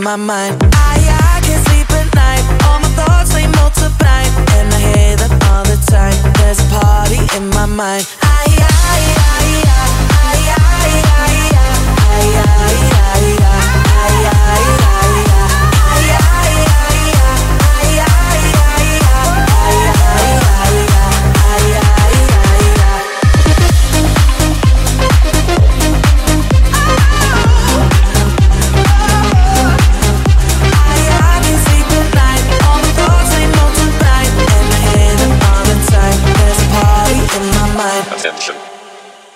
my mind. I can't sleep at night. All my thoughts, they multiply, and I hear them all the time. There's a party in my mind. I